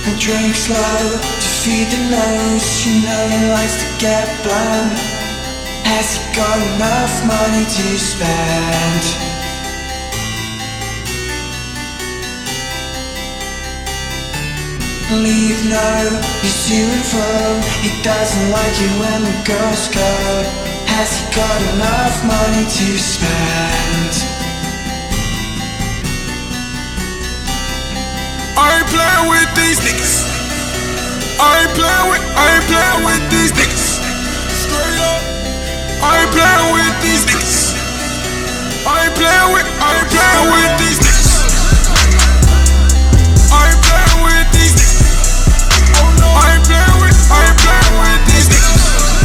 and drink slow to feed the nose. You know he likes to get blown. Has he got enough money to spend? Leave no, he's to and fro. He doesn't like it when the girls go. Has he got enough money to spend? I ain't playing with these niggas. I ain't playing with these niggas. Straight up. I ain't playing with these niggas. I ain't playing with these niggas. I ain't playing with these niggas. I ain't playing with these niggas.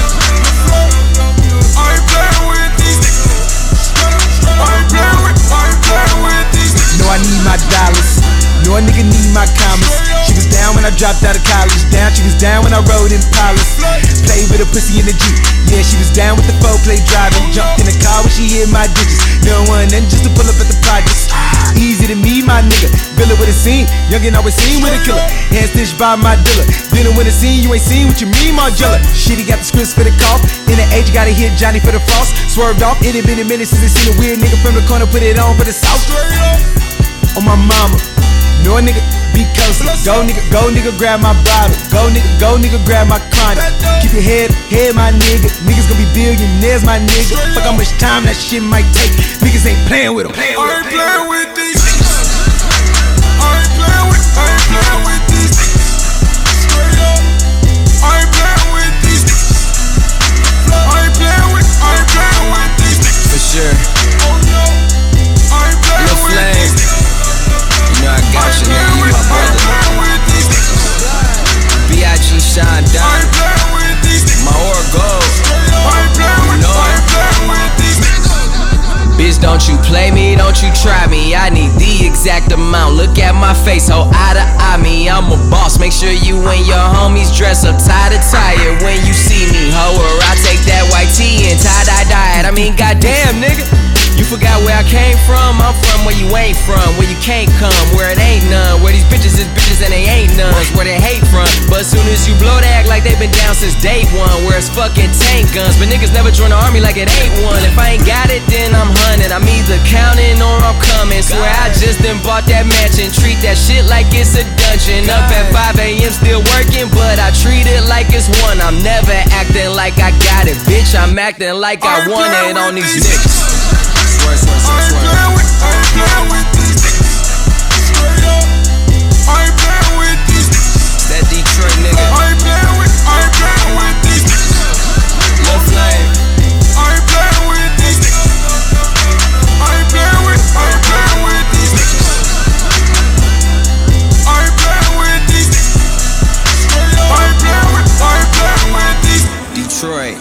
I ain't playing with these niggas. I ain't playing with these niggas. No, I need my dollars. No, a nigga need my commas. She was down when I dropped out of college. She was down when I rode in Impalas. Played with a pussy in the Jeep. Yeah, she was down with the four-play driving. Jumped in the car when she hit my digits. No one then just to pull up at the projects. Easy to me, my nigga. Villa with a scene. Youngin' always seen with a killer. Hand stitched by my dealer. Dinner with a scene, you ain't seen what you mean, Margella. Shit, he got the scripts for the cough. In the age, gotta hit Johnny for the frost. Swerved off, it had been a minute since I seen a weird nigga from the corner put it on for the south. On my mama. No nigga, be coastin'. Go nigga, grab my bottle. Go nigga, grab my condom. Keep your head, my nigga. Niggas gon' be billionaires, my nigga. Fuck how much time that shit might take. Niggas ain't playing with them. I ain't playing with these niggas. I ain't playing with these niggas. Straight up. I ain't playing with these niggas. I ain't playing with these niggas. For sure. Oh no. I ain't playing with these niggas. You know I got you, nigga, you my brother. B.I.G. Sean Don, my aura gold. You know it. Bitch, don't you play me, don't you try me. I need the exact amount. Look at my face, ho, eye to eye me. I'm a boss, make sure you and your homies dress up tie to tie when you see me, ho. Or I take that white tee and tie-dye dye it. I mean, goddamn, nigga. You forgot where I came from? I'm from where you ain't from, where you can't come, where it ain't none, where these bitches is bitches and they ain't none, where they hate from. But as soon as you blow, they act like they been down since day one, where it's fucking tank guns. But niggas never join the army like it ain't one. If I ain't got it, then I'm hunting. I'm either counting or I'm coming. Swear I just done bought that mansion. Treat that shit like it's a dungeon. Up at 5 a.m. still working, but I treat it like it's one. I'm never acting like I got it, bitch. I'm acting like I want it on these niggas. I ain't playing with these niggas. Straight up. I ain't playing with these niggas. That Detroit nigga. I ain't playing with these niggas. Lil' Flame. I ain't playing with these niggas. I ain't playing with these niggas. I ain't playing with these niggas. Straight up. I ain't playing with these niggas. Detroit.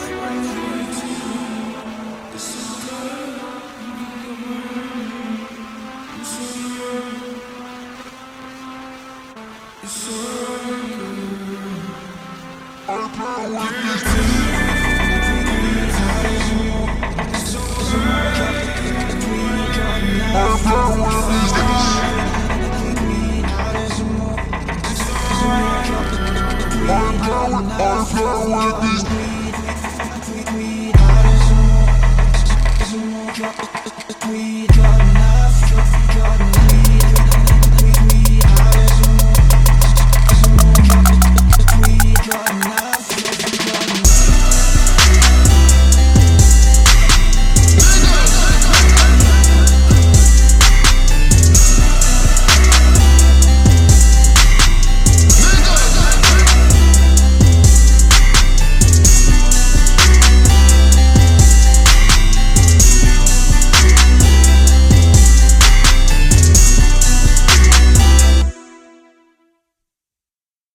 Drop